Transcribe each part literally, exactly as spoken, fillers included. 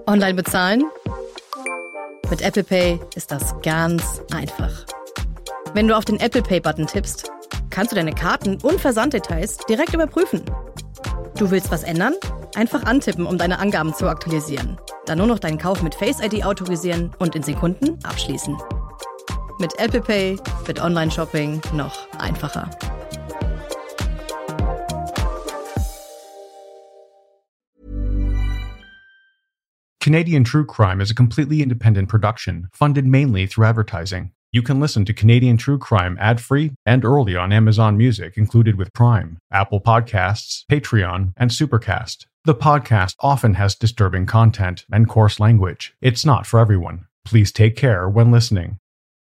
Online bezahlen? Mit Apple Pay ist das ganz einfach. Wenn du auf den Apple Pay-Button tippst, kannst du deine Karten- und Versanddetails direkt überprüfen. Du willst was ändern? Einfach antippen, um deine Angaben zu aktualisieren. Dann nur noch deinen Kauf mit Face I D autorisieren und in Sekunden abschließen. Mit Apple Pay wird Online-Shopping noch einfacher. Canadian True Crime is a completely independent production, funded mainly through advertising. You can listen to Canadian True Crime ad-free and early on Amazon Music included with Prime, Apple Podcasts, Patreon, and Supercast. The podcast often has disturbing content and coarse language. It's not for everyone. Please take care when listening.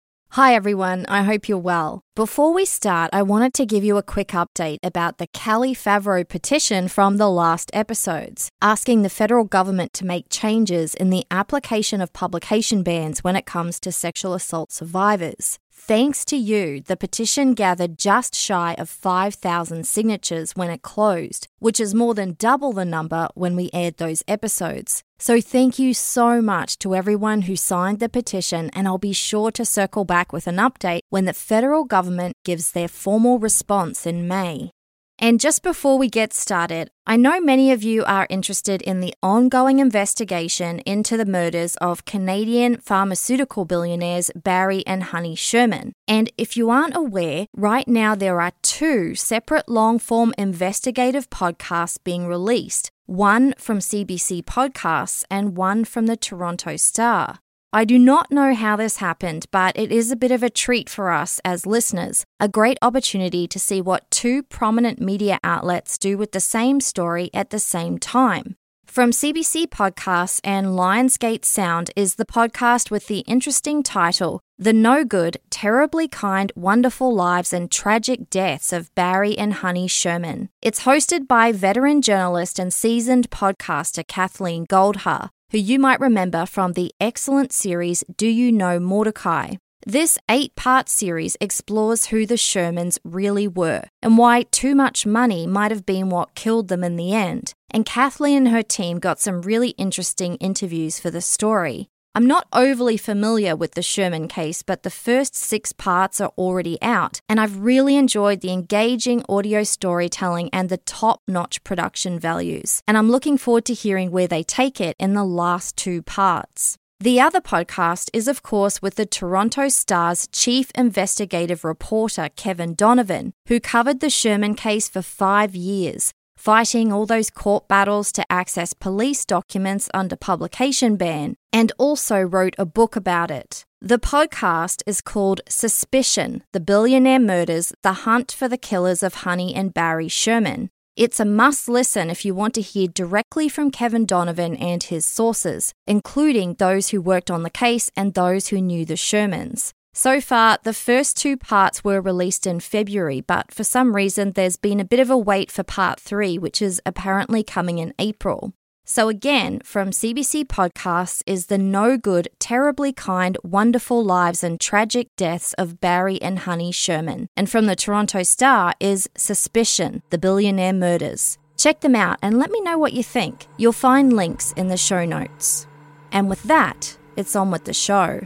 Hi everyone, I hope you're well. Before we start, I wanted to give you a quick update about the Callie Favreau petition from the last episodes, asking the federal government to make changes in the application of publication bans when it comes to sexual assault survivors. Thanks to you, the petition gathered just shy of five thousand signatures when it closed, which is more than double the number when we aired those episodes. So thank you so much to everyone who signed the petition, and I'll be sure to circle back with an update when the federal government gives their formal response in May. And just before we get started, I know many of you are interested in the ongoing investigation into the murders of Canadian pharmaceutical billionaires Barry and Honey Sherman. And if you aren't aware, right now there are two separate long-form investigative podcasts being released, one from C B C Podcasts and one from the Toronto Star. I do not know how this happened, but it is a bit of a treat for us as listeners, a great opportunity to see what two prominent media outlets do with the same story at the same time. From C B C Podcasts and Lionsgate Sound is the podcast with the interesting title, The No Good, Terribly Kind, Wonderful Lives and Tragic Deaths of Barry and Honey Sherman. It's hosted by veteran journalist and seasoned podcaster Kathleen Goldhar, who you might remember from the excellent series Do You Know Mordecai? This eight-part series explores who the Shermans really were and why too much money might have been what killed them in the end. And Kathleen and her team got some really interesting interviews for the story. I'm not overly familiar with the Sherman case, but the first six parts are already out, and I've really enjoyed the engaging audio storytelling and the top-notch production values, and I'm looking forward to hearing where they take it in the last two parts. The other podcast is, of course, with the Toronto Star's chief investigative reporter, Kevin Donovan, who covered the Sherman case for five years, fighting all those court battles to access police documents under publication ban, and also wrote a book about it. The podcast is called Suspicion, The Billionaire Murders, The Hunt for the Killers of Honey and Barry Sherman. It's a must-listen if you want to hear directly from Kevin Donovan and his sources, including those who worked on the case and those who knew the Shermans. So far, the first two parts were released in February, but for some reason there's been a bit of a wait for part three, which is apparently coming in April. So again, from C B C Podcasts is The No Good, Terribly Kind, Wonderful Lives and Tragic Deaths of Barry and Honey Sherman. And from the Toronto Star is Suspicion, The Billionaire Murders. Check them out and let me know what you think. You'll find links in the show notes. And with that, it's on with the show.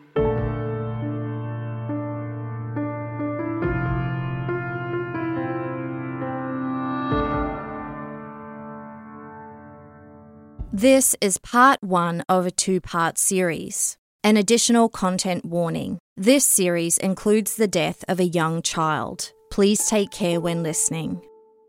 This is part one of a two-part series. An additional content warning. This series includes the death of a young child. Please take care when listening.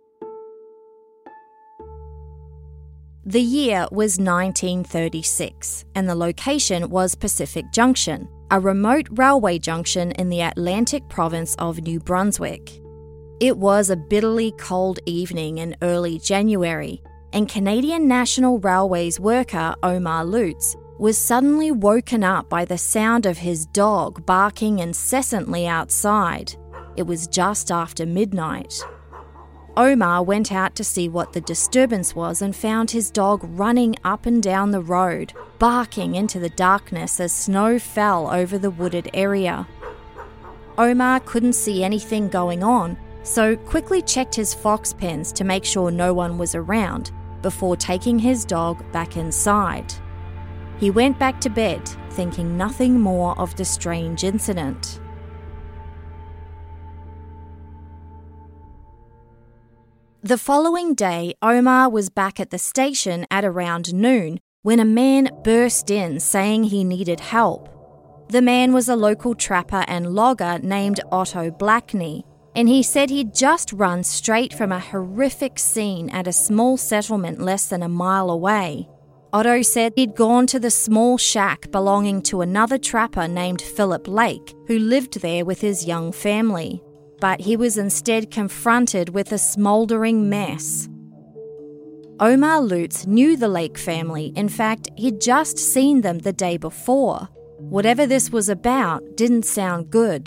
The year was nineteen thirty-six, and the location was Pacific Junction, a remote railway junction in the Atlantic province of New Brunswick. It was a bitterly cold evening in early January, and Canadian National Railways worker Omar Lutz was suddenly woken up by the sound of his dog barking incessantly outside. It was just after midnight. Omar went out to see what the disturbance was and found his dog running up and down the road, barking into the darkness as snow fell over the wooded area. Omar couldn't see anything going on, so quickly checked his fox pens to make sure no one was around before taking his dog back inside. He went back to bed, thinking nothing more of the strange incident. The following day, Omar was back at the station at around noon when a man burst in saying he needed help. The man was a local trapper and logger named Otto Blackney, and he said he'd just run straight from a horrific scene at a small settlement less than a mile away. Otto said he'd gone to the small shack belonging to another trapper named Philip Lake, who lived there with his young family. But he was instead confronted with a smouldering mess. Omar Lutz knew the Lake family. In fact, he'd just seen them the day before. Whatever this was about didn't sound good.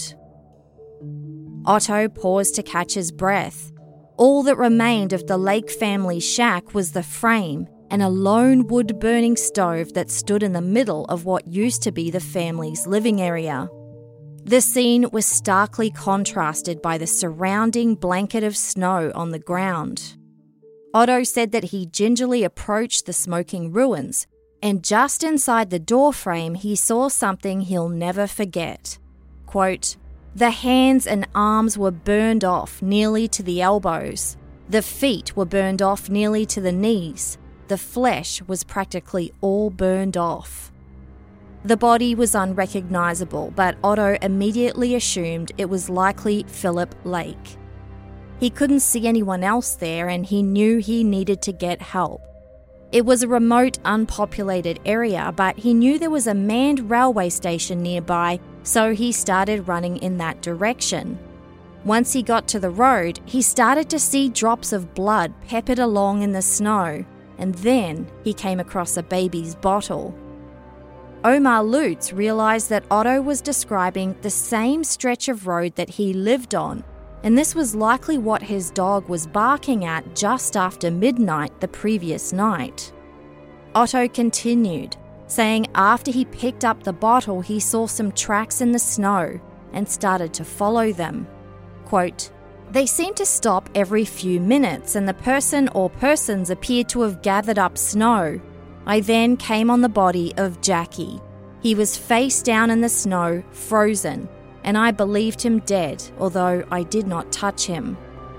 Otto paused to catch his breath. All that remained of the Lake family's shack was the frame and a lone wood-burning stove that stood in the middle of what used to be the family's living area. The scene was starkly contrasted by the surrounding blanket of snow on the ground. Otto said that he gingerly approached the smoking ruins, and just inside the doorframe he saw something he'll never forget. Quote, "The hands and arms were burned off nearly to the elbows. The feet were burned off nearly to the knees. The flesh was practically all burned off." The body was unrecognisable, but Otto immediately assumed it was likely Philip Lake. He couldn't see anyone else there, and he knew he needed to get help. It was a remote, unpopulated area, but he knew there was a manned railway station nearby, so he started running in that direction. Once he got to the road, he started to see drops of blood peppered along in the snow, and then he came across a baby's bottle. Omar Lutz realised that Otto was describing the same stretch of road that he lived on, and this was likely what his dog was barking at just after midnight the previous night. Otto continued, saying after he picked up the bottle he saw some tracks in the snow and started to follow them. Quote, "They seemed to stop every few minutes and the person or persons appeared to have gathered up snow. I then came on the body of Jackie. He was face down in the snow, frozen, and I believed him dead, although I did not touch him."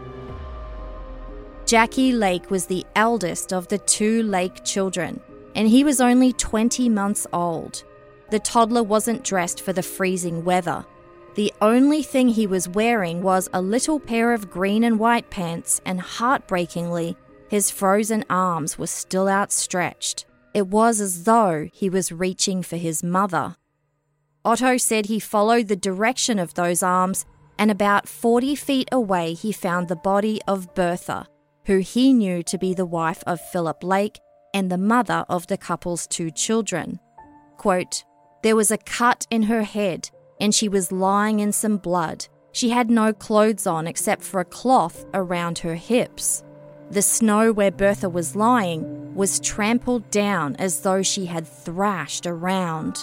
Jackie Lake was the eldest of the two Lake children, and he was only twenty months old. The toddler wasn't dressed for the freezing weather. The only thing he was wearing was a little pair of green and white pants, and heartbreakingly, his frozen arms were still outstretched. It was as though he was reaching for his mother. Otto said he followed the direction of those arms, and about forty feet away he found the body of Bertha, who he knew to be the wife of Philip Lake and the mother of the couple's two children. Quote, "There was a cut in her head, and she was lying in some blood. She had no clothes on except for a cloth around her hips. The snow where Bertha was lying was trampled down as though she had thrashed around."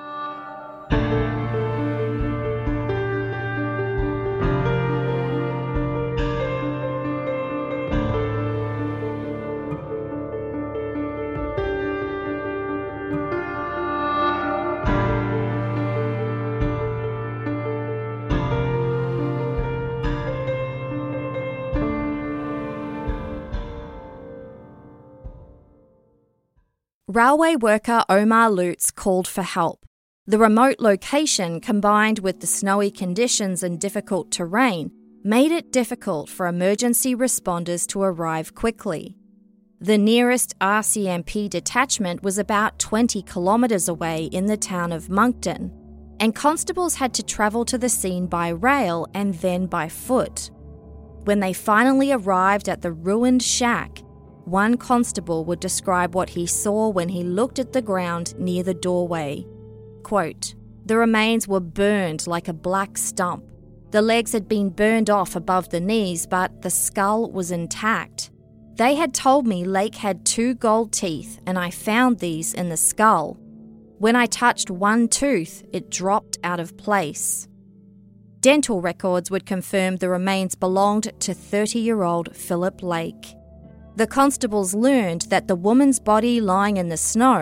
Railway worker Omar Lutz called for help. The remote location, combined with the snowy conditions and difficult terrain, made it difficult for emergency responders to arrive quickly. The nearest R C M P detachment was about twenty kilometres away in the town of Moncton, and constables had to travel to the scene by rail and then by foot. When they finally arrived at the ruined shack, one constable would describe what he saw when he looked at the ground near the doorway. Quote, "The remains were burned like a black stump. The legs had been burned off above the knees, but the skull was intact. They had told me Lake had two gold teeth, and I found these in the skull. When I touched one tooth, it dropped out of place." Dental records would confirm the remains belonged to thirty-year-old Philip Lake. The constables learned that the woman's body lying in the snow,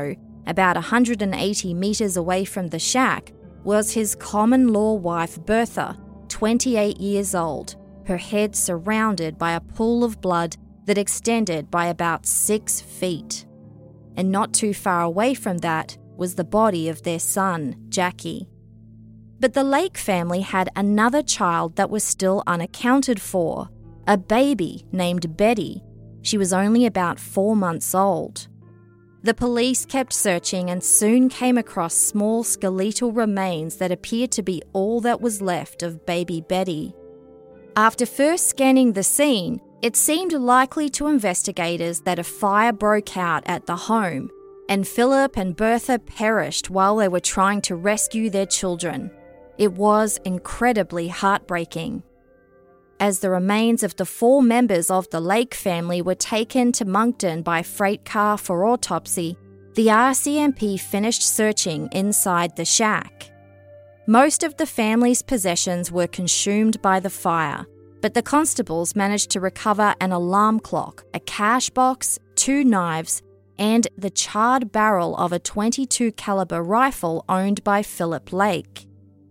about one hundred eighty metres away from the shack, was his common-law wife Bertha, twenty-eight years old, her head surrounded by a pool of blood that extended by about six feet. And not too far away from that was the body of their son, Jackie. But the Lake family had another child that was still unaccounted for, a baby named Betty. She was only about four months old. The police kept searching and soon came across small skeletal remains that appeared to be all that was left of baby Betty. After first scanning the scene, it seemed likely to investigators that a fire broke out at the home, and Philip and Bertha perished while they were trying to rescue their children. It was incredibly heartbreaking. As the remains of the four members of the Lake family were taken to Moncton by freight car for autopsy, the R C M P finished searching inside the shack. Most of the family's possessions were consumed by the fire, but the constables managed to recover an alarm clock, a cash box, two knives, and the charred barrel of a twenty-two caliber rifle owned by Philip Lake.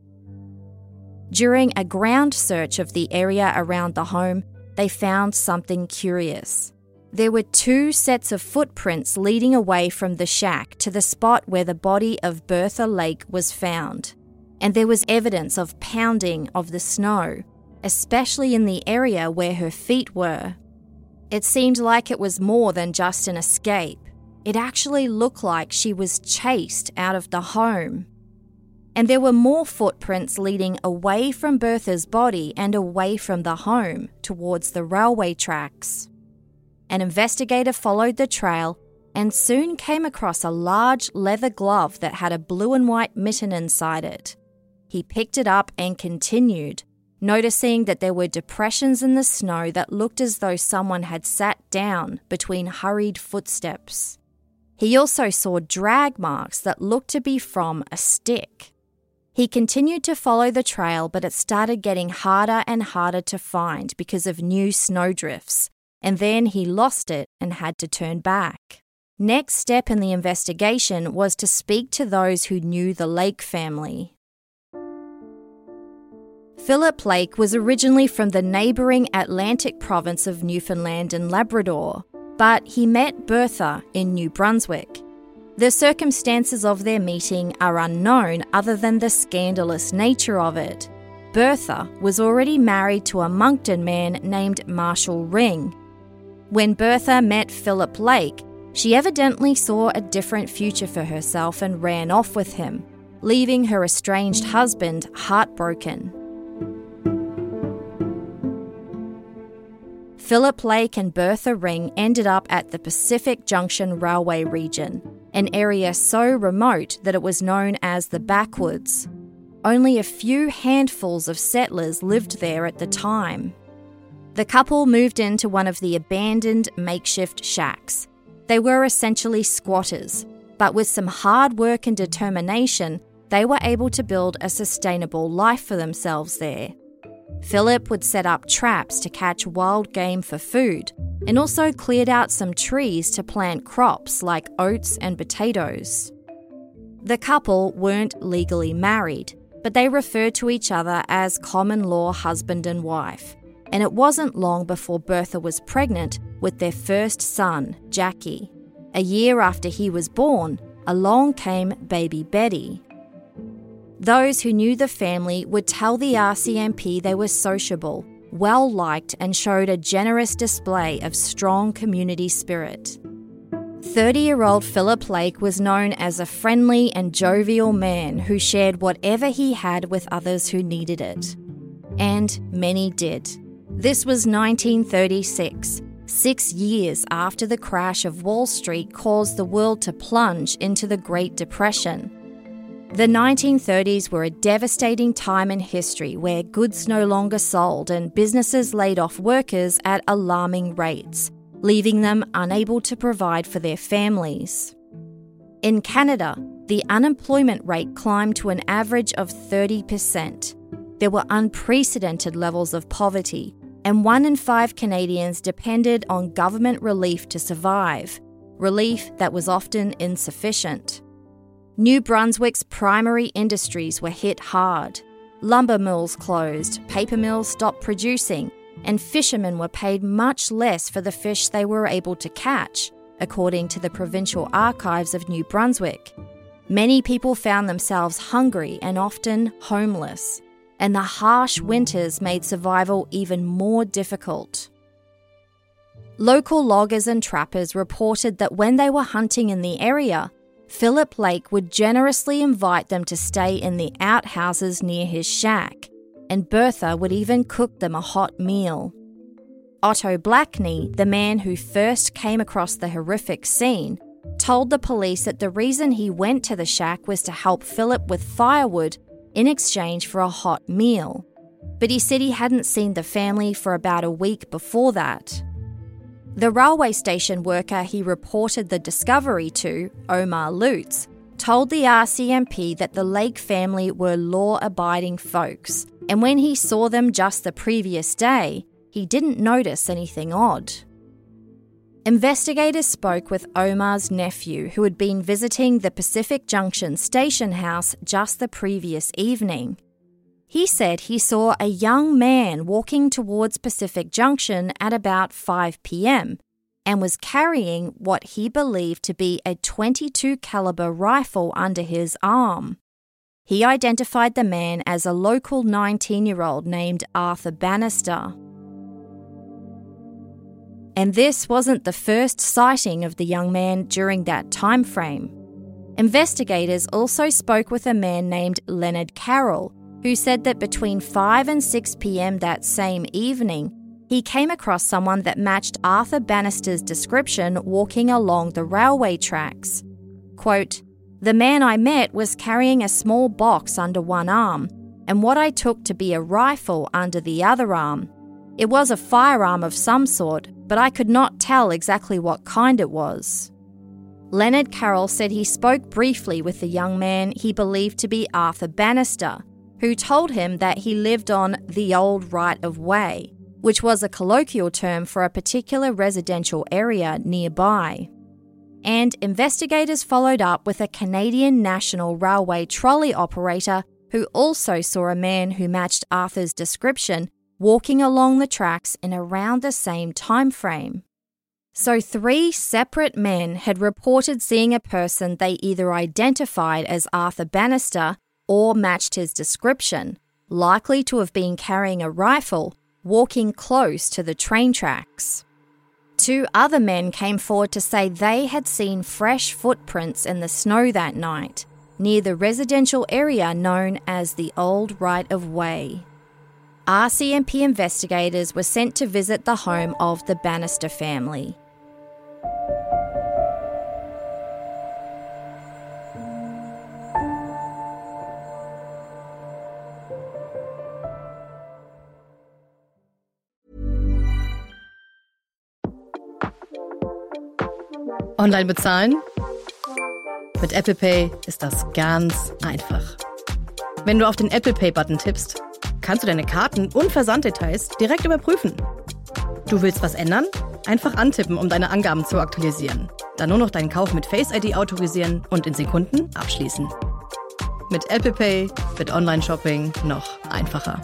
During a ground search of the area around the home, they found something curious. There were two sets of footprints leading away from the shack to the spot where the body of Bertha Lake was found, and there was evidence of pounding of the snow, especially in the area where her feet were. It seemed like it was more than just an escape. It actually looked like she was chased out of the home. And there were more footprints leading away from Bertha's body and away from the home towards the railway tracks. An investigator followed the trail and soon came across a large leather glove that had a blue and white mitten inside it. He picked it up and continued, noticing that there were depressions in the snow that looked as though someone had sat down between hurried footsteps. He also saw drag marks that looked to be from a stick. He continued to follow the trail, but it started getting harder and harder to find because of new snowdrifts, and then he lost it and had to turn back. Next step in the investigation was to speak to those who knew the Lake family. Philip Lake was originally from the neighbouring Atlantic province of Newfoundland and Labrador, but he met Bertha in New Brunswick. The circumstances of their meeting are unknown other than the scandalous nature of it. Bertha was already married to a Moncton man named Marshall Ring. When Bertha met Philip Lake, she evidently saw a different future for herself and ran off with him, leaving her estranged husband heartbroken. Philip Lake and Bertha Ring ended up at the Pacific Junction Railway region, an area so remote that it was known as the Backwoods. Only a few handfuls of settlers lived there at the time. The couple moved into one of the abandoned makeshift shacks. They were essentially squatters, but with some hard work and determination, they were able to build a sustainable life for themselves there. Philip would set up traps to catch wild game for food, and also cleared out some trees to plant crops like oats and potatoes. The couple weren't legally married, but they referred to each other as common-law husband and wife, and it wasn't long before Bertha was pregnant with their first son, Jackie. A year after he was born, along came baby Betty. Those who knew the family would tell the R C M P they were sociable, well-liked, and showed a generous display of strong community spirit. thirty-year-old Philip Lake was known as a friendly and jovial man who shared whatever he had with others who needed it. And many did. This was nineteen thirty-six, six years after the crash of Wall Street caused the world to plunge into the Great Depression. The nineteen thirties were a devastating time in history where goods no longer sold and businesses laid off workers at alarming rates, leaving them unable to provide for their families. In Canada, the unemployment rate climbed to an average of thirty percent. There were unprecedented levels of poverty, and one in five Canadians depended on government relief to survive, relief that was often insufficient. New Brunswick's primary industries were hit hard. Lumber mills closed, paper mills stopped producing, and fishermen were paid much less for the fish they were able to catch, according to the Provincial Archives of New Brunswick. Many people found themselves hungry and often homeless, and the harsh winters made survival even more difficult. Local loggers and trappers reported that when they were hunting in the area, Philip Lake would generously invite them to stay in the outhouses near his shack, and Bertha would even cook them a hot meal. Otto Blackney, the man who first came across the horrific scene, told the police that the reason he went to the shack was to help Philip with firewood in exchange for a hot meal. But he said he hadn't seen the family for about a week before that. The railway station worker he reported the discovery to, Omar Lutz, told the R C M P that the Lake family were law-abiding folks, and when he saw them just the previous day, he didn't notice anything odd. Investigators spoke with Omar's nephew, who had been visiting the Pacific Junction station house just the previous evening. He said he saw a young man walking towards Pacific Junction at about five p.m. and was carrying what he believed to be a twenty-two caliber rifle under his arm. He identified the man as a local nineteen-year-old named Arthur Bannister. And this wasn't the first sighting of the young man during that time frame. Investigators also spoke with a man named Leonard Carroll, who said that between five and six p.m. that same evening, he came across someone that matched Arthur Bannister's description walking along the railway tracks. Quote, "The man I met was carrying a small box under one arm, and what I took to be a rifle under the other arm. It was a firearm of some sort, but I could not tell exactly what kind it was." Leonard Carroll said he spoke briefly with the young man he believed to be Arthur Bannister, who told him that he lived on the old right-of-way, which was a colloquial term for a particular residential area nearby. And investigators followed up with a Canadian National Railway trolley operator who also saw a man who matched Arthur's description walking along the tracks in around the same time frame. So three separate men had reported seeing a person they either identified as Arthur Bannister or matched his description, likely to have been carrying a rifle, walking close to the train tracks. Two other men came forward to say they had seen fresh footprints in the snow that night, near the residential area known as the Old Right-of-Way. R C M P investigators were sent to visit the home of the Bannister family. Online bezahlen? Mit Apple Pay ist das ganz einfach. Wenn du auf den Apple Pay-Button tippst, kannst du deine Karten und Versanddetails direkt überprüfen. Du willst was ändern? Einfach antippen, um deine Angaben zu aktualisieren. Dann nur noch deinen Kauf mit Face I D autorisieren und in Sekunden abschließen. Mit Apple Pay wird Online-Shopping noch einfacher.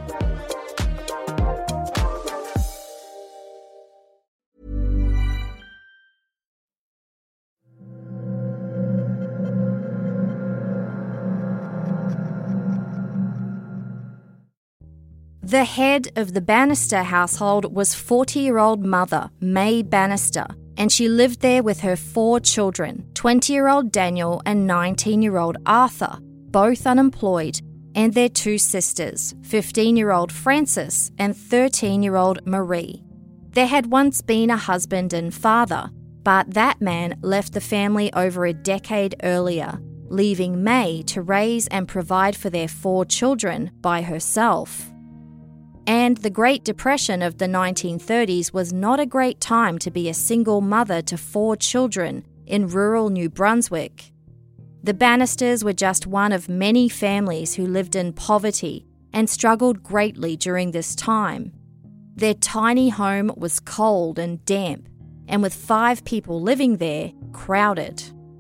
The head of the Bannister household was forty-year-old mother, May Bannister, and she lived there with her four children, twenty-year-old Daniel and nineteen-year-old Arthur, both unemployed, and their two sisters, fifteen-year-old Frances and thirteen-year-old Marie. There had once been a husband and father, but that man left the family over a decade earlier, leaving May to raise and provide for their four children by herself. And the Great Depression of the nineteen thirties was not a great time to be a single mother to four children in rural New Brunswick. The Bannisters were just one of many families who lived in poverty and struggled greatly during this time. Their tiny home was cold and damp, and with five people living there, crowded.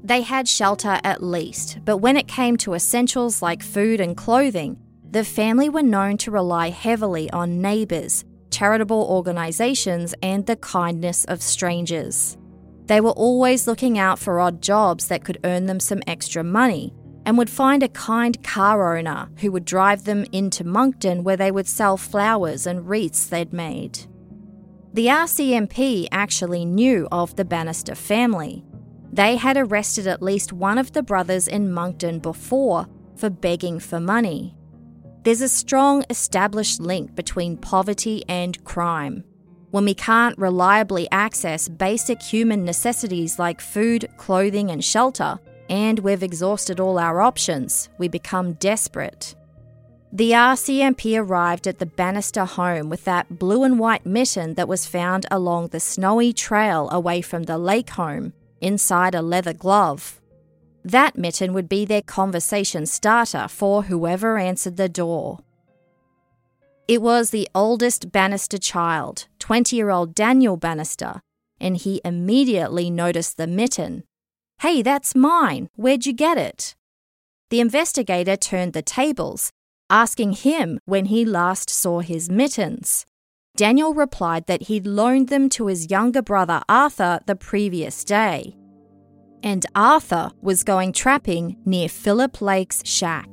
They had shelter at least, but when it came to essentials like food and clothing, the family were known to rely heavily on neighbours, charitable organisations, and the kindness of strangers. They were always looking out for odd jobs that could earn them some extra money, and would find a kind car owner who would drive them into Moncton where they would sell flowers and wreaths they'd made. The R C M P actually knew of the Bannister family. They had arrested at least one of the brothers in Moncton before for begging for money. There's a strong established link between poverty and crime. When we can't reliably access basic human necessities like food, clothing, and shelter, and we've exhausted all our options, we become desperate. The R C M P arrived at the Bannister home with that blue and white mitten that was found along the snowy trail away from the lake home, inside a leather glove. That mitten would be their conversation starter for whoever answered the door. It was the oldest Bannister child, twenty-year-old Daniel Bannister, and he immediately noticed the mitten. "Hey, that's mine. Where'd you get it?" The investigator turned the tables, asking him when he last saw his mittens. Daniel replied that he'd loaned them to his younger brother Arthur the previous day. And Arthur was going trapping near Philip Lake's shack.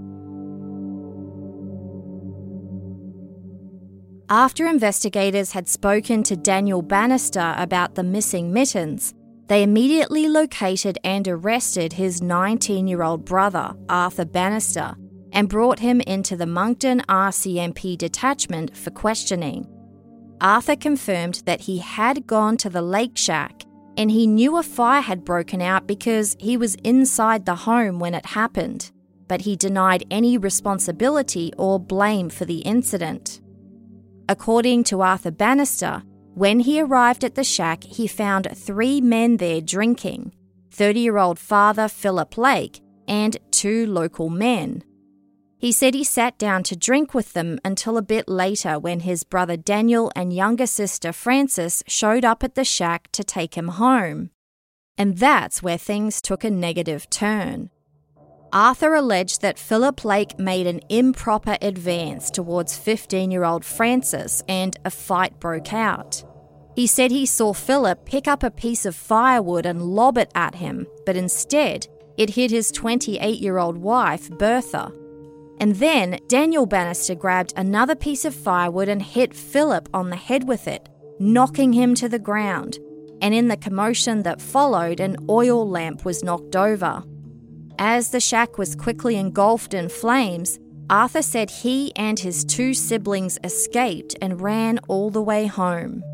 After investigators had spoken to Daniel Bannister about the missing mittens, they immediately located and arrested his nineteen-year-old brother, Arthur Bannister, and brought him into the Moncton R C M P detachment for questioning. Arthur confirmed that he had gone to the lake shack and he knew a fire had broken out because he was inside the home when it happened, but he denied any responsibility or blame for the incident. According to Arthur Bannister, when he arrived at the shack, he found three men there drinking, thirty-year-old father Philip Lake and two local men. He said he sat down to drink with them until a bit later when his brother Daniel and younger sister Frances showed up at the shack to take him home. And that's where things took a negative turn. Arthur alleged that Philip Lake made an improper advance towards fifteen-year-old Frances and a fight broke out. He said he saw Philip pick up a piece of firewood and lob it at him, but instead it hit his twenty-eight-year-old wife, Bertha. And then Daniel Bannister grabbed another piece of firewood and hit Philip on the head with it, knocking him to the ground. And in the commotion that followed, an oil lamp was knocked over. As the shack was quickly engulfed in flames, Arthur said he and his two siblings escaped and ran all the way home.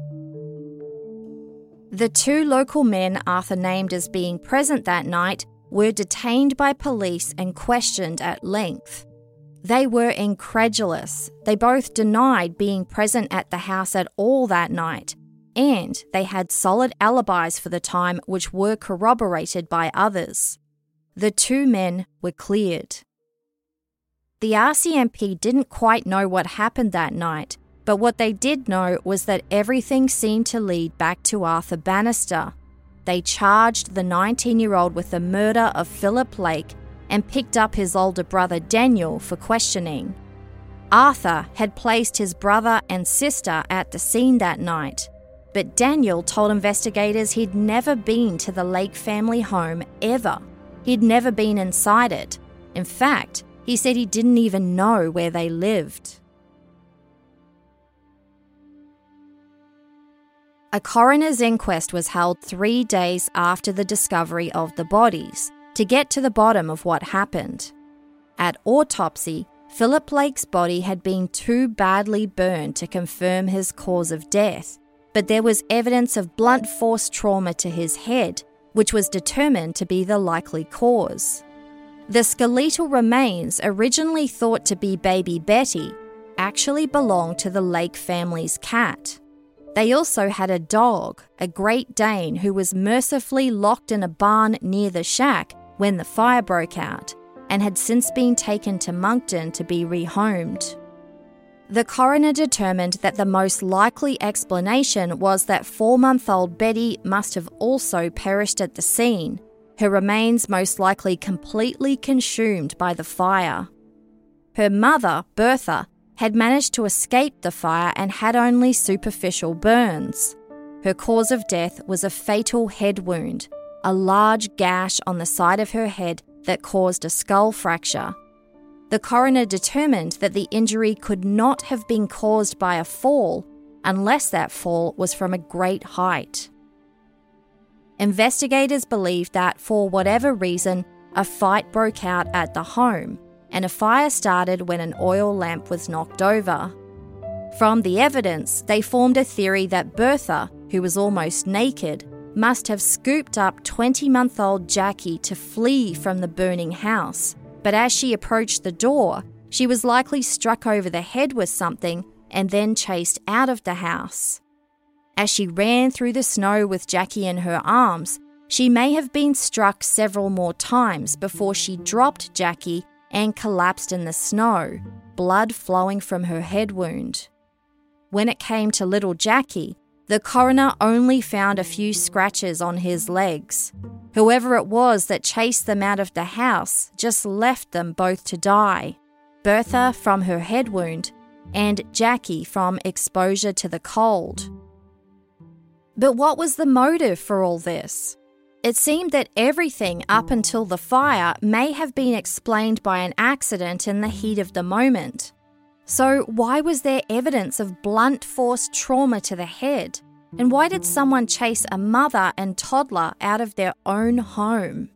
The two local men Arthur named as being present that night were detained by police and questioned at length. They were incredulous. They both denied being present at the house at all that night, and they had solid alibis for the time which were corroborated by others. The two men were cleared. The R C M P didn't quite know what happened that night, but what they did know was that everything seemed to lead back to Arthur Bannister. They charged the nineteen-year-old with the murder of Philip Lake and picked up his older brother Daniel for questioning. Arthur had placed his brother and sister at the scene that night, but Daniel told investigators he'd never been to the Lake family home ever. He'd never been inside it. In fact, he said he didn't even know where they lived. A coroner's inquest was held three days after the discovery of the bodies to get to the bottom of what happened. At autopsy, Philip Lake's body had been too badly burned to confirm his cause of death, but there was evidence of blunt force trauma to his head, which was determined to be the likely cause. The skeletal remains, originally thought to be baby Betty, actually belonged to the Lake family's cat. They also had a dog, a Great Dane, who was mercifully locked in a barn near the shack when the fire broke out, and had since been taken to Moncton to be rehomed. The coroner determined that the most likely explanation was that four-month-old Betty must have also perished at the scene. her remains most likely completely consumed by the fire. Her mother, Bertha, had managed to escape the fire and had only superficial burns. Her cause of death was a fatal head wound, a large gash on the side of her head that caused a skull fracture. The coroner determined that the injury could not have been caused by a fall unless that fall was from a great height. Investigators believe that for whatever reason, a fight broke out at the home, and a fire started when an oil lamp was knocked over. From the evidence, they formed a theory that Bertha, who was almost naked, must have scooped up twenty-month-old Jackie to flee from the burning house. But as she approached the door, she was likely struck over the head with something and then chased out of the house. As she ran through the snow with Jackie in her arms, she may have been struck several more times before she dropped Jackie and collapsed in the snow, blood flowing from her head wound. When it came to little Jackie, the coroner only found a few scratches on his legs. Whoever it was that chased them out of the house just left them both to die. Bertha from her head wound and Jackie from exposure to the cold. But what was the motive for all this? It seemed that everything up until the fire may have been explained by an accident in the heat of the moment. So why was there evidence of blunt force trauma to the head? And why did someone chase a mother and toddler out of their own home?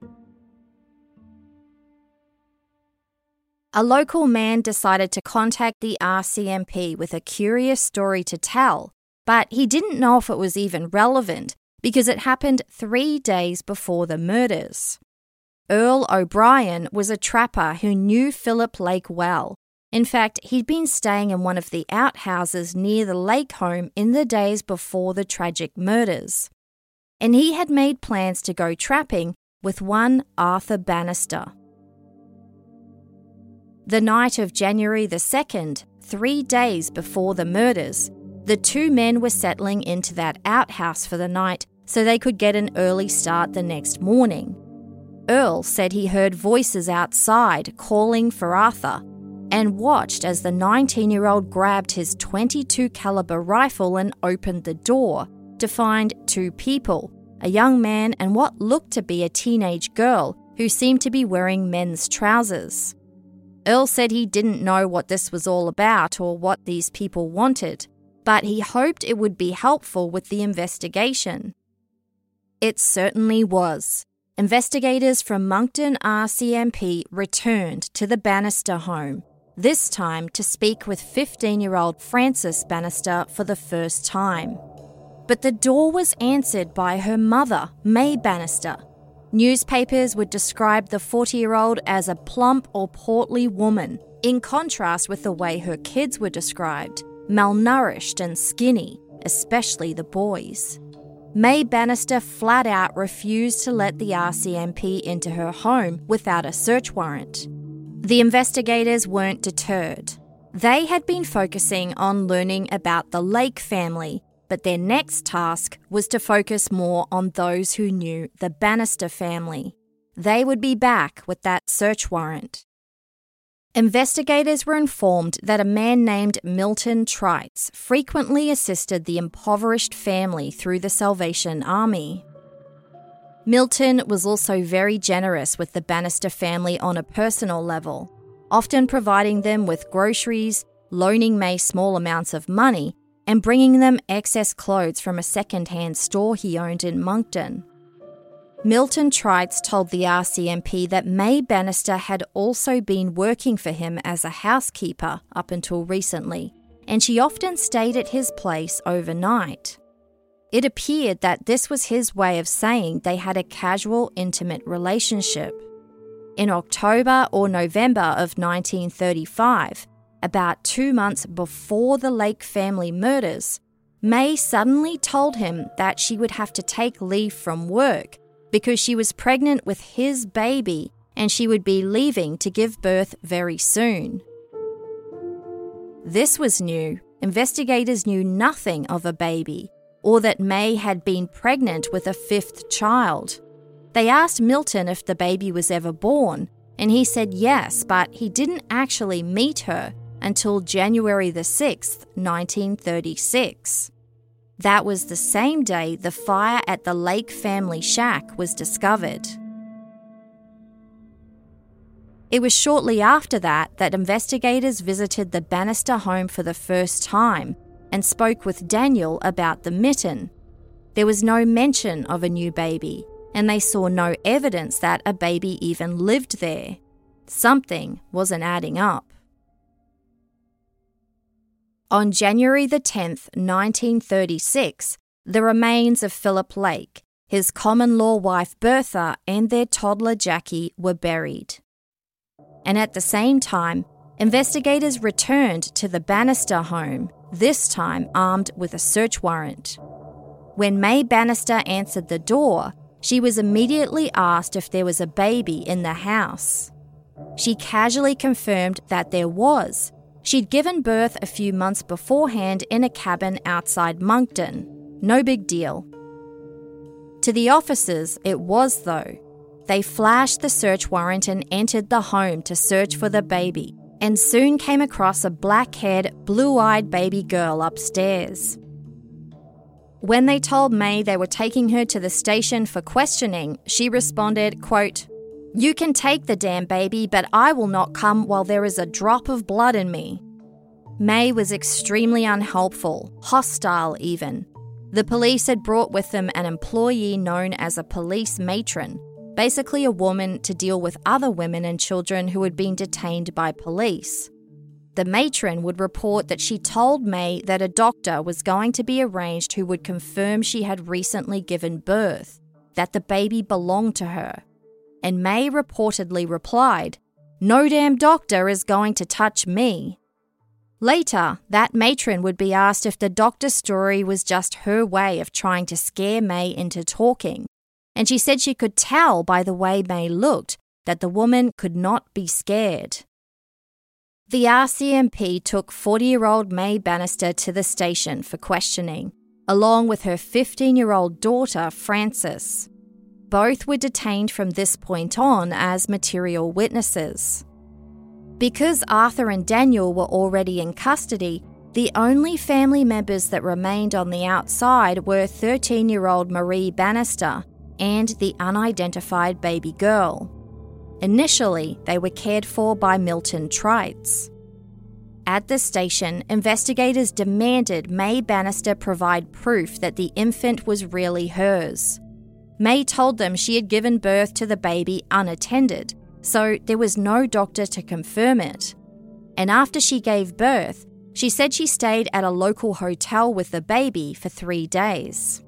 A local man decided to contact the R C M P with a curious story to tell, but he didn't know if it was even relevant because it happened three days before the murders. Earl O'Brien was a trapper who knew Philip Lake well. In fact, he'd been staying in one of the outhouses near the lake home in the days before the tragic murders. And he had made plans to go trapping with one Arthur Bannister. The night of January the second, three days before the murders, the two men were settling into that outhouse for the night so they could get an early start the next morning. Earl said he heard voices outside calling for Arthur and watched as the nineteen-year-old grabbed his twenty-two caliber rifle and opened the door to find two people, a young man and what looked to be a teenage girl who seemed to be wearing men's trousers. Earl said he didn't know what this was all about or what these people wanted, but he hoped it would be helpful with the investigation. It certainly was. Investigators from Moncton R C M P returned to the Bannister home, this time to speak with fifteen-year-old Frances Bannister for the first time. But the door was answered by her mother, May Bannister. Newspapers would describe the forty-year-old as a plump or portly woman, in contrast with the way her kids were described, malnourished and skinny, especially the boys. May Bannister flat out refused to let the R C M P into her home without a search warrant. The investigators weren't deterred. They had been focusing on learning about the Lake family, but their next task was to focus more on those who knew the Bannister family. They would be back with that search warrant. Investigators were informed that a man named Milton Trites frequently assisted the impoverished family through the Salvation Army. Milton was also very generous with the Bannister family on a personal level, often providing them with groceries, loaning May small amounts of money, and bringing them excess clothes from a second-hand store he owned in Moncton. Milton Trites told the R C M P that May Bannister had also been working for him as a housekeeper up until recently, and she often stayed at his place overnight. It appeared that this was his way of saying they had a casual, intimate relationship. In October or November of nineteen thirty-five, about two months before the Lake family murders, May suddenly told him that she would have to take leave from work because she was pregnant with his baby and she would be leaving to give birth very soon. This was new. Investigators knew nothing of a baby, or that May had been pregnant with a fifth child. They asked Milton if the baby was ever born, and he said yes, but he didn't actually meet her until January the sixth, nineteen thirty-six. That was the same day the fire at the Lake family shack was discovered. It was shortly after that that investigators visited the Bannister home for the first time and spoke with Daniel about the mitten. There was no mention of a new baby, and they saw no evidence that a baby even lived there. Something wasn't adding up. On January the tenth, nineteen thirty-six, the remains of Philip Lake, his common-law wife Bertha, and their toddler Jackie were buried. And at the same time, investigators returned to the Bannister home, this time armed with a search warrant. When May Bannister answered the door, she was immediately asked if there was a baby in the house. She casually confirmed that there was. She'd given birth a few months beforehand in a cabin outside Moncton. No big deal. To the officers, it was though. They flashed the search warrant and entered the home to search for the baby, and soon came across a black-haired, blue-eyed baby girl upstairs. When they told May they were taking her to the station for questioning, she responded, quote, "You can take the damn baby, but I will not come while there is a drop of blood in me." May was extremely unhelpful, hostile even. The police had brought with them an employee known as a police matron, basically a woman to deal with other women and children who had been detained by police. The matron would report that she told May that a doctor was going to be arranged who would confirm she had recently given birth, that the baby belonged to her. And May reportedly replied, "No damn doctor is going to touch me." Later, that matron would be asked if the doctor's story was just her way of trying to scare May into talking, and she said she could tell by the way May looked that the woman could not be scared. The R C M P took forty-year-old May Bannister to the station for questioning, along with her fifteen-year-old daughter, Frances. Both were detained from this point on as material witnesses. Because Arthur and Daniel were already in custody, the only family members that remained on the outside were thirteen-year-old Marie Bannister and the unidentified baby girl. Initially, they were cared for by Milton Trites. At the station, investigators demanded May Bannister provide proof that the infant was really hers. May told them she had given birth to the baby unattended, so there was no doctor to confirm it. And after she gave birth, she said she stayed at a local hotel with the baby for three days.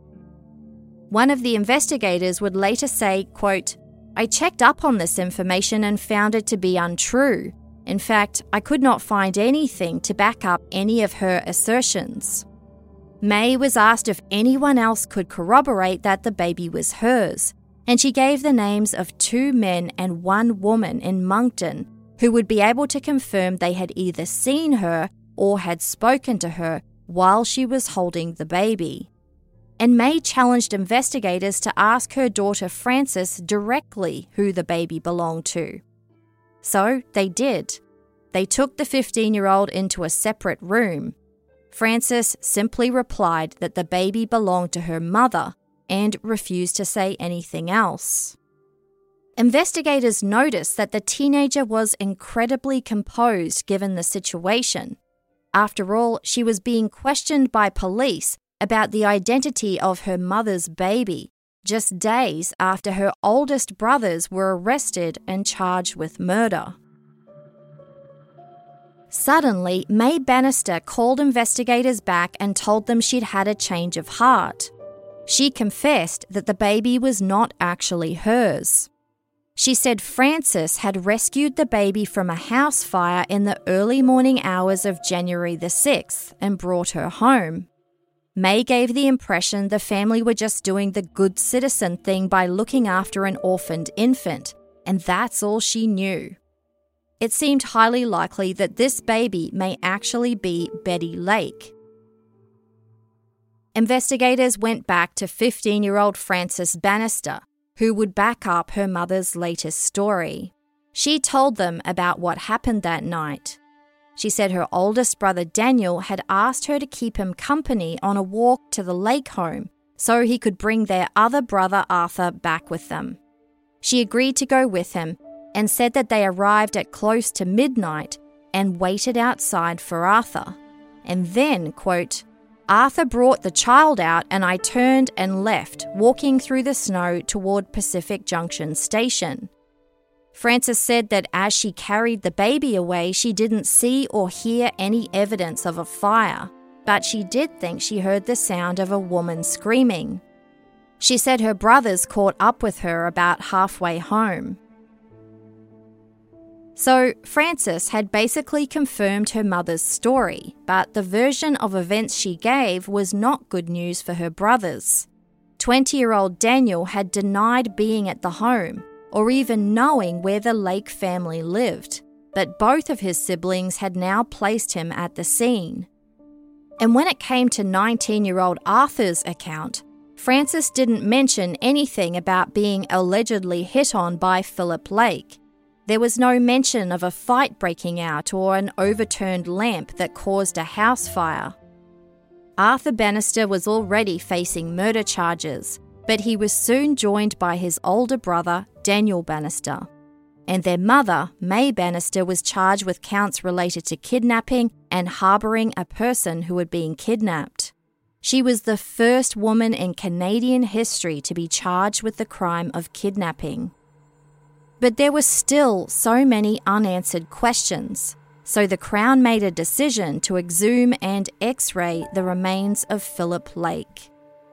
One of the investigators would later say, quote, "I checked up on this information and found it to be untrue. In fact, I could not find anything to back up any of her assertions." May was asked if anyone else could corroborate that the baby was hers, and she gave the names of two men and one woman in Moncton who would be able to confirm they had either seen her or had spoken to her while she was holding the baby. And May challenged investigators to ask her daughter Frances directly who the baby belonged to. So they did. They took the fifteen-year-old into a separate room. Frances simply replied that the baby belonged to her mother and refused to say anything else. Investigators noticed that the teenager was incredibly composed given the situation. After all, she was being questioned by police about the identity of her mother's baby, just days after her oldest brothers were arrested and charged with murder. Suddenly, May Bannister called investigators back and told them she'd had a change of heart. She confessed that the baby was not actually hers. She said Frances had rescued the baby from a house fire in the early morning hours of January the sixth and brought her home. May gave the impression the family were just doing the good citizen thing by looking after an orphaned infant, and that's all she knew. It seemed highly likely that this baby may actually be Betty Lake. Investigators went back to fifteen-year-old Frances Bannister, who would back up her mother's latest story. She told them about what happened that night. She said her oldest brother Daniel had asked her to keep him company on a walk to the lake home so he could bring their other brother Arthur back with them. She agreed to go with him and said that they arrived at close to midnight and waited outside for Arthur. And then, quote, Arthur brought the child out and I turned and left, walking through the snow toward Pacific Junction Station. Frances said that as she carried the baby away, she didn't see or hear any evidence of a fire, but she did think she heard the sound of a woman screaming. She said her brothers caught up with her about halfway home. So, Frances had basically confirmed her mother's story, but the version of events she gave was not good news for her brothers. twenty-year-old Daniel had denied being at the home or even knowing where the Lake family lived, but both of his siblings had now placed him at the scene. And when it came to nineteen-year-old Arthur's account, Frances didn't mention anything about being allegedly hit on by Philip Lake. There was no mention of a fight breaking out or an overturned lamp that caused a house fire. Arthur Bannister was already facing murder charges, but he was soon joined by his older brother, Daniel Bannister. And their mother, May Bannister, was charged with counts related to kidnapping and harbouring a person who had been kidnapped. She was the first woman in Canadian history to be charged with the crime of kidnapping. But there were still so many unanswered questions, so the Crown made a decision to exhume and X-ray the remains of Philip Lake.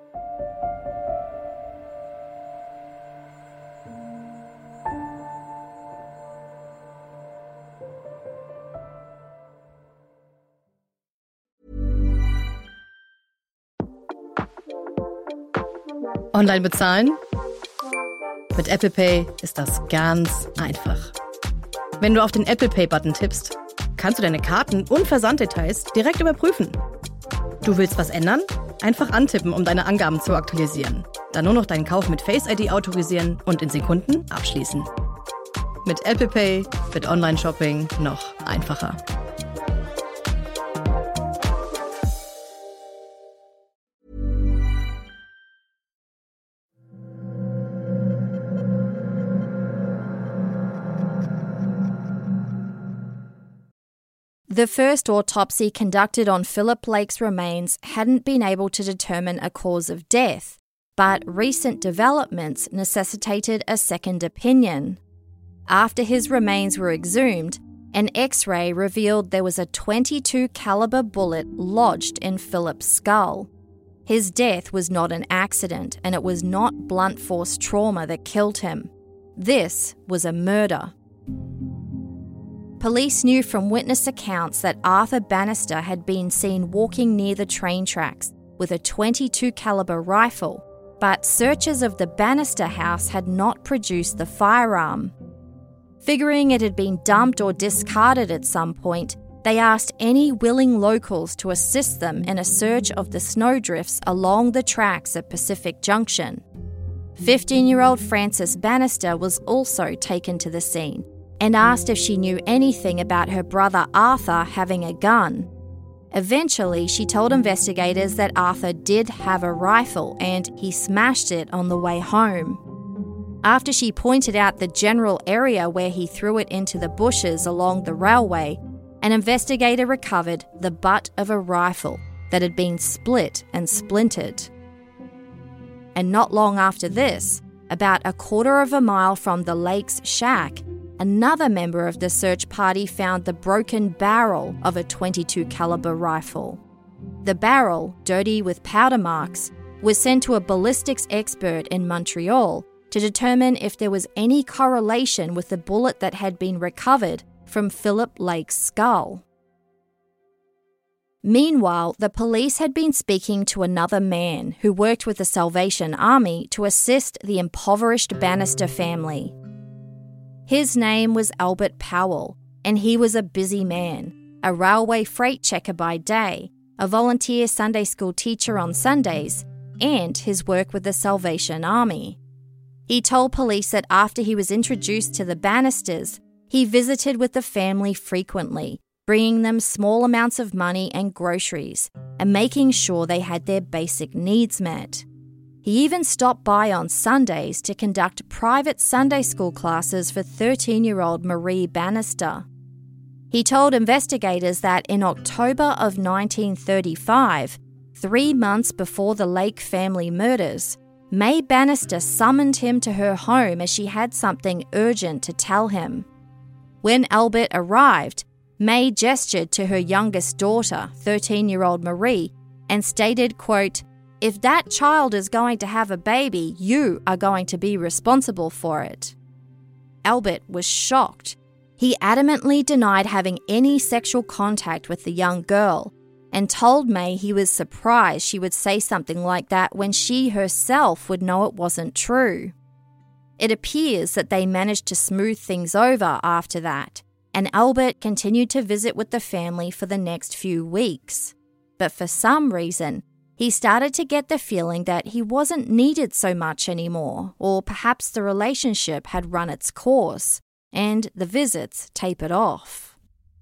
Online bezahlen? Mit Apple Pay ist das ganz einfach. Wenn du auf den Apple Pay-Button tippst, kannst du deine Karten- und Versanddetails direkt überprüfen. Du willst was ändern? Einfach antippen, um deine Angaben zu aktualisieren. Dann nur noch deinen Kauf mit Face I D autorisieren und in Sekunden abschließen. Mit Apple Pay wird Online-Shopping noch einfacher. The first autopsy conducted on Philip Lake's remains hadn't been able to determine a cause of death, but recent developments necessitated a second opinion. After his remains were exhumed, an X-ray revealed there was a twenty-two caliber bullet lodged in Philip's skull. His death was not an accident, and it was not blunt force trauma that killed him. This was a murder. Police knew from witness accounts that Arthur Bannister had been seen walking near the train tracks with a twenty-two caliber rifle, but searches of the Bannister house had not produced the firearm. Figuring it had been dumped or discarded at some point, they asked any willing locals to assist them in a search of the snowdrifts along the tracks at Pacific Junction. fifteen-year-old Frances Bannister was also taken to the scene and asked if she knew anything about her brother Arthur having a gun. Eventually, she told investigators that Arthur did have a rifle and he smashed it on the way home. After she pointed out the general area where he threw it into the bushes along the railway, an investigator recovered the butt of a rifle that had been split and splintered. And not long after this, about a quarter of a mile from the Lake's shack, another member of the search party found the broken barrel of a twenty-two caliber rifle. The barrel, dirty with powder marks, was sent to a ballistics expert in Montreal to determine if there was any correlation with the bullet that had been recovered from Philip Lake's skull. Meanwhile, the police had been speaking to another man who worked with the Salvation Army to assist the impoverished Bannister family. His name was Albert Powell, and he was a busy man, a railway freight checker by day, a volunteer Sunday school teacher on Sundays, and his work with the Salvation Army. He told police that after he was introduced to the Bannisters, he visited with the family frequently, bringing them small amounts of money and groceries, and making sure they had their basic needs met. He even stopped by on Sundays to conduct private Sunday school classes for thirteen-year-old Marie Bannister. He told investigators that in October of nineteen thirty-five, three months before the Lake family murders, May Bannister summoned him to her home as she had something urgent to tell him. When Albert arrived, May gestured to her youngest daughter, thirteen-year-old Marie, and stated, quote, "If that child is going to have a baby, you are going to be responsible for it." Albert was shocked. He adamantly denied having any sexual contact with the young girl and told May he was surprised she would say something like that when she herself would know it wasn't true. It appears that they managed to smooth things over after that, and Albert continued to visit with the family for the next few weeks. But for some reason, he started to get the feeling that he wasn't needed so much anymore, or perhaps the relationship had run its course, and the visits tapered off.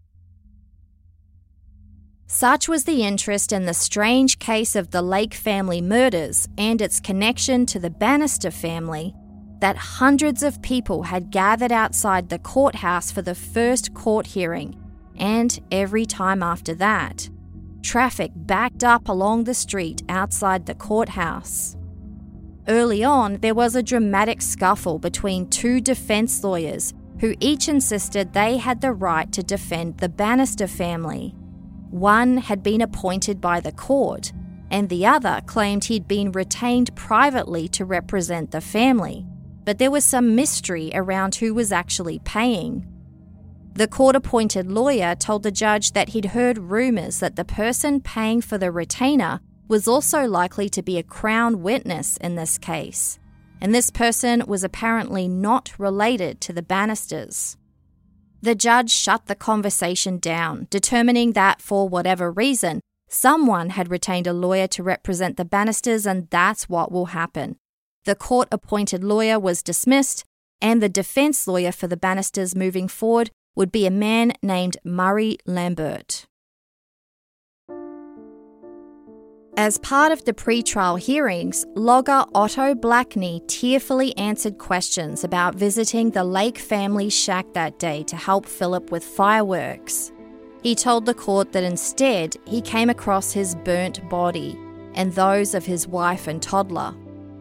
Such was the interest in the strange case of the Lake family murders and its connection to the Bannister family that hundreds of people had gathered outside the courthouse for the first court hearing, and every time after that, traffic backed up along the street outside the courthouse. Early on, there was a dramatic scuffle between two defense lawyers who each insisted they had the right to defend the Bannister family. One had been appointed by the court, and the other claimed he'd been retained privately to represent the family, but there was some mystery around who was actually paying. The court-appointed lawyer told the judge that he'd heard rumours that the person paying for the retainer was also likely to be a Crown witness in this case, and this person was apparently not related to the Bannisters. The judge shut the conversation down, determining that for whatever reason, someone had retained a lawyer to represent the Bannisters, and that's what will happen. The court-appointed lawyer was dismissed, and the defence lawyer for the Bannisters moving forward would be a man named Murray Lambert. As part of the pre-trial hearings, logger Otto Blackney tearfully answered questions about visiting the Lake family shack that day to help Philip with fireworks. He told the court that instead he came across his burnt body and those of his wife and toddler.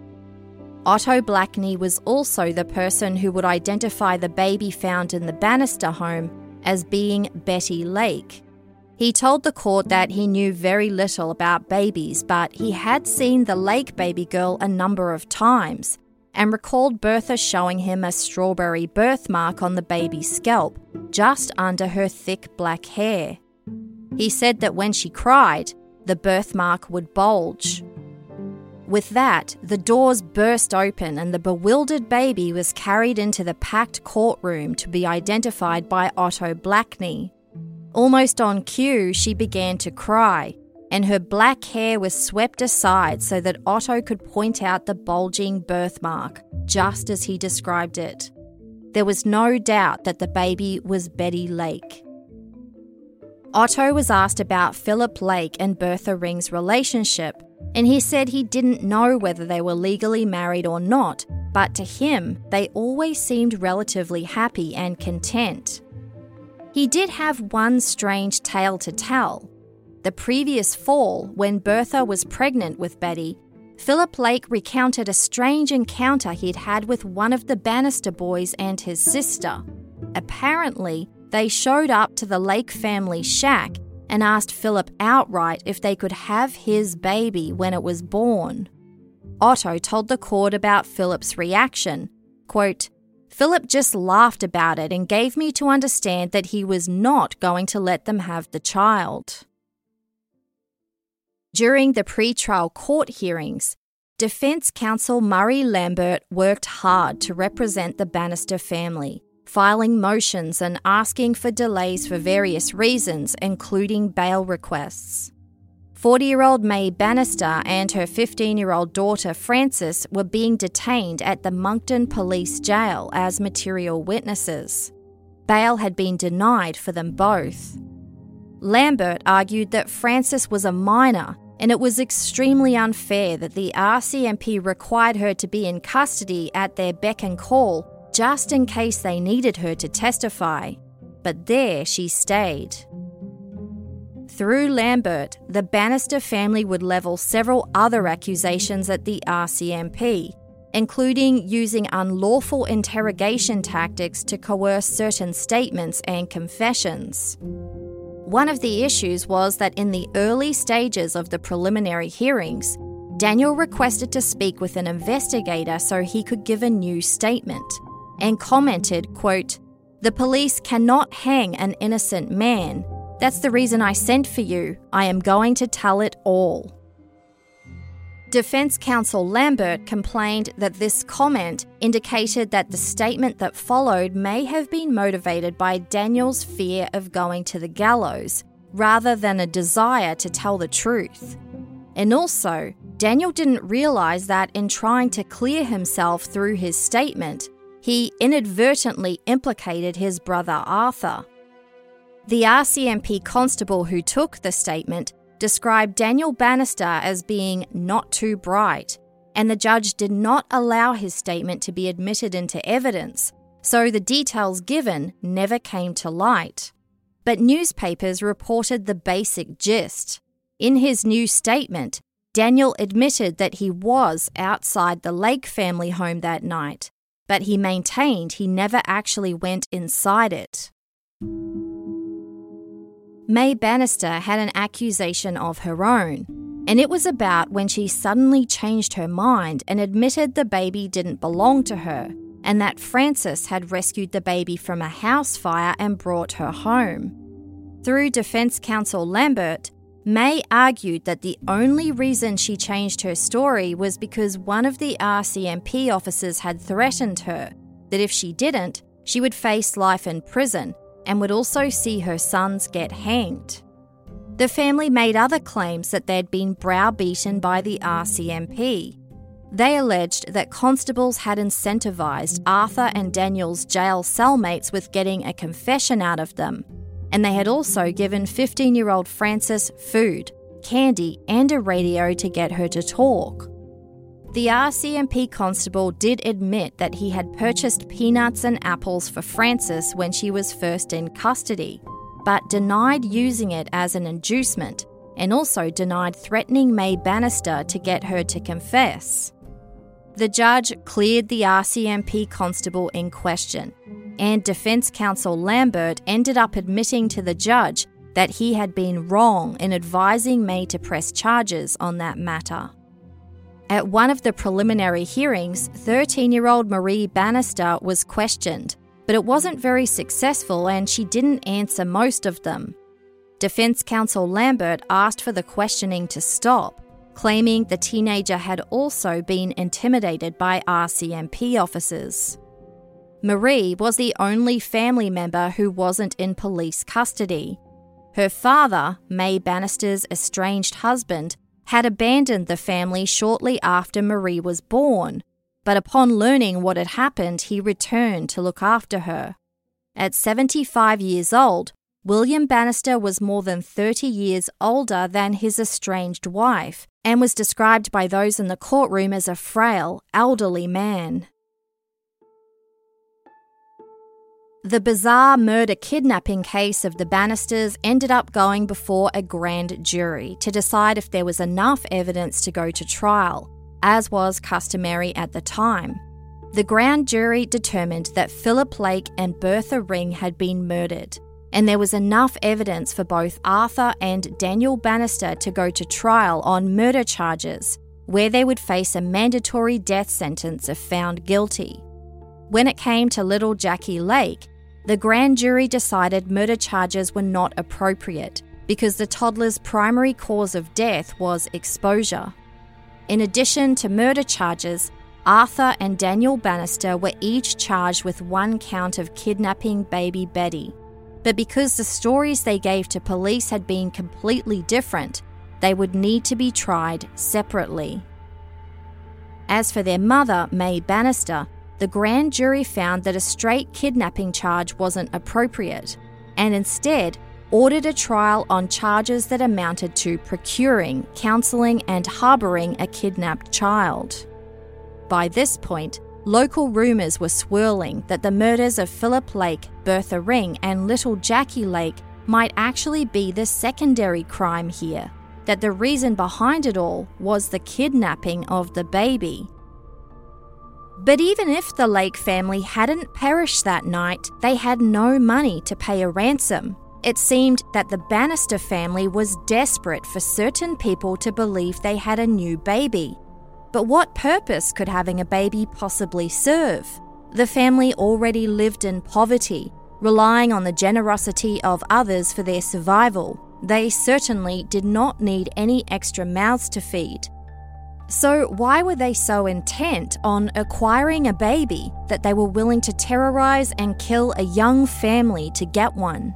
Otto Blackney was also the person who would identify the baby found in the Bannister home as being Betty Lake. He told the court that he knew very little about babies, but he had seen the Lake baby girl a number of times and recalled Bertha showing him a strawberry birthmark on the baby's scalp, just under her thick black hair. He said that when she cried, the birthmark would bulge. With that, the doors burst open and the bewildered baby was carried into the packed courtroom to be identified by Otto Blackney. Almost on cue, she began to cry, and her black hair was swept aside so that Otto could point out the bulging birthmark, just as he described it. There was no doubt that the baby was Betty Lake. Otto was asked about Philip Lake and Bertha Ring's relationship, and he said he didn't know whether they were legally married or not, but to him, they always seemed relatively happy and content. He did have one strange tale to tell. The previous fall, when Bertha was pregnant with Betty, Philip Lake recounted a strange encounter he'd had with one of the Bannister boys and his sister. Apparently, they showed up to the Lake family shack and asked Philip outright if they could have his baby when it was born. Otto told the court about Philip's reaction, quote, "Philip just laughed about it and gave me to understand that he was not going to let them have the child." During the pre-trial court hearings, defence counsel Murray Lambert worked hard to represent the Bannister family, filing motions and asking for delays for various reasons, including bail requests. forty-year-old May Bannister and her fifteen-year-old daughter Frances were being detained at the Moncton Police Jail as material witnesses. Bail had been denied for them both. Lambert argued that Frances was a minor and it was extremely unfair that the R C M P required her to be in custody at their beck and call just in case they needed her to testify. But there she stayed. Through Lambert, the Bannister family would level several other accusations at the R C M P, including using unlawful interrogation tactics to coerce certain statements and confessions. One of the issues was that in the early stages of the preliminary hearings, Daniel requested to speak with an investigator so he could give a new statement, and commented, quote, "The police cannot hang an innocent man. That's the reason I sent for you. I am going to tell it all." Defence counsel Lambert complained that this comment indicated that the statement that followed may have been motivated by Daniel's fear of going to the gallows, rather than a desire to tell the truth. And also, Daniel didn't realise that in trying to clear himself through his statement, he inadvertently implicated his brother Arthur. The R C M P constable who took the statement described Daniel Bannister as being not too bright, and the judge did not allow his statement to be admitted into evidence, so the details given never came to light. But newspapers reported the basic gist. In his new statement, Daniel admitted that he was outside the Lake family home that night, but he maintained he never actually went inside it. May Bannister had an accusation of her own, and it was about when she suddenly changed her mind and admitted the baby didn't belong to her, and that Frances had rescued the baby from a house fire and brought her home. Through defence counsel Lambert, May argued that the only reason she changed her story was because one of the R C M P officers had threatened her that if she didn't, she would face life in prison and would also see her sons get hanged. The family made other claims that they'd been browbeaten by the R C M P. They alleged that constables had incentivised Arthur and Daniel's jail cellmates with getting a confession out of them, and they had also given fifteen-year-old Frances food, candy, and a radio to get her to talk. The R C M P constable did admit that he had purchased peanuts and apples for Frances when she was first in custody, but denied using it as an inducement, and also denied threatening May Bannister to get her to confess. The judge cleared the R C M P constable in question, and defence counsel Lambert ended up admitting to the judge that he had been wrong in advising May to press charges on that matter. At one of the preliminary hearings, thirteen-year-old Marie Bannister was questioned, but it wasn't very successful and she didn't answer most of them. Defence counsel Lambert asked for the questioning to stop, claiming the teenager had also been intimidated by R C M P officers. Marie was the only family member who wasn't in police custody. Her father, May Bannister's estranged husband, had abandoned the family shortly after Marie was born, but upon learning what had happened, he returned to look after her. At seventy-five years old, William Bannister was more than thirty years older than his estranged wife and was described by those in the courtroom as a frail, elderly man. The bizarre murder-kidnapping case of the Bannisters ended up going before a grand jury to decide if there was enough evidence to go to trial, as was customary at the time. The grand jury determined that Philip Lake and Bertha Ring had been murdered, and there was enough evidence for both Arthur and Daniel Bannister to go to trial on murder charges, where they would face a mandatory death sentence if found guilty. When it came to little Jackie Lake, the grand jury decided murder charges were not appropriate because the toddler's primary cause of death was exposure. In addition to murder charges, Arthur and Daniel Bannister were each charged with one count of kidnapping baby Betty. But because the stories they gave to police had been completely different, they would need to be tried separately. As for their mother, May Bannister, the grand jury found that a straight kidnapping charge wasn't appropriate, and instead ordered a trial on charges that amounted to procuring, counselling, and harbouring a kidnapped child. By this point, local rumours were swirling that the murders of Philip Lake, Bertha Ring, and little Jackie Lake might actually be the secondary crime here, that the reason behind it all was the kidnapping of the baby. But even if the Lake family hadn't perished that night, they had no money to pay a ransom. It seemed that the Bannister family was desperate for certain people to believe they had a new baby. But what purpose could having a baby possibly serve? The family already lived in poverty, relying on the generosity of others for their survival. They certainly did not need any extra mouths to feed. So why were they so intent on acquiring a baby that they were willing to terrorize and kill a young family to get one?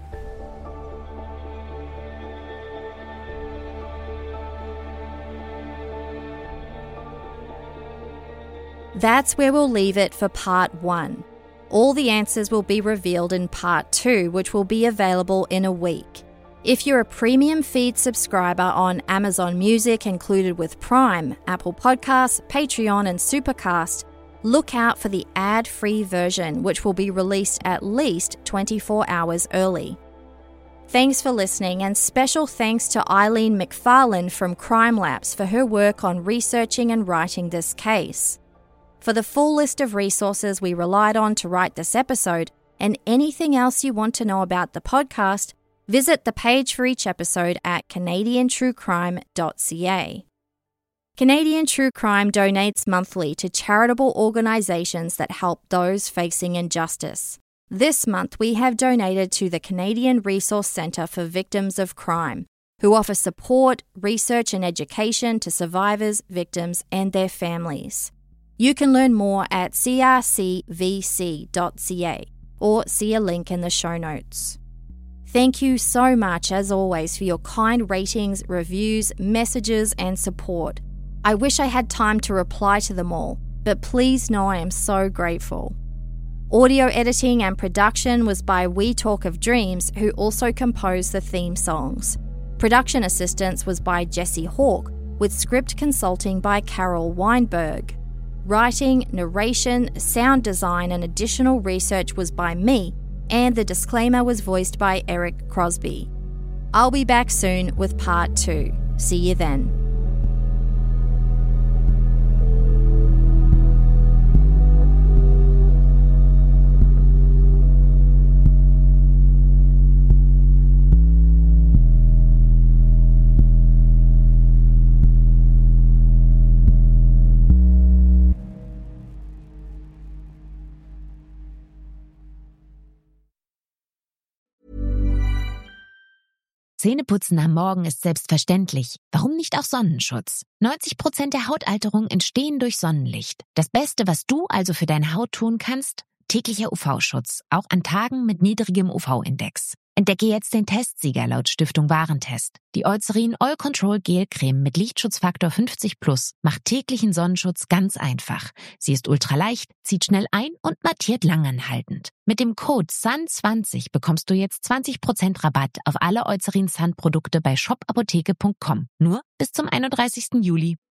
That's where we'll leave it for part one. All the answers will be revealed in part two, which will be available in a week. If you're a premium feed subscriber on Amazon Music included with Prime, Apple Podcasts, Patreon, and Supercast, look out for the ad-free version, which will be released at least twenty-four hours early. Thanks for listening, and special thanks to Eileen McFarlane from Crime Labs for her work on researching and writing this case. For the full list of resources we relied on to write this episode, and anything else you want to know about the podcast, visit the page for each episode at canadian true crime dot c a. Canadian True Crime donates monthly to charitable organisations that help those facing injustice. This month we have donated to the Canadian Resource Centre for Victims of Crime, who offer support, research and education to survivors, victims and their families. You can learn more at c r c v c dot c a or see a link in the show notes. Thank you so much, as always, for your kind ratings, reviews, messages, and support. I wish I had time to reply to them all, but please know I am so grateful. Audio editing and production was by We Talk of Dreams, who also composed the theme songs. Production assistance was by Jesse Hawke, with script consulting by Carol Weinberg. Writing, narration, sound design, and additional research was by me, and the disclaimer was voiced by Eric Crosby. I'll be back soon with part two. See you then. Zähneputzen am Morgen ist selbstverständlich. Warum nicht auch Sonnenschutz? neunzig Prozent der Hautalterung entstehen durch Sonnenlicht. Das Beste, was du also für deine Haut tun kannst? Täglicher U V-Schutz, auch an Tagen mit niedrigem U V-Index. Entdecke jetzt den Testsieger laut Stiftung Warentest. Die Eucerin Oil Control Gel Creme mit Lichtschutzfaktor fünfzig plus macht täglichen Sonnenschutz ganz einfach. Sie ist ultraleicht, zieht schnell ein und mattiert langanhaltend. Mit dem Code S U N zwanzig bekommst du jetzt zwanzig Prozent Rabatt auf alle Eucerin Sun Produkte bei shop apotheke punkt com. Nur bis zum einunddreißigsten Juli.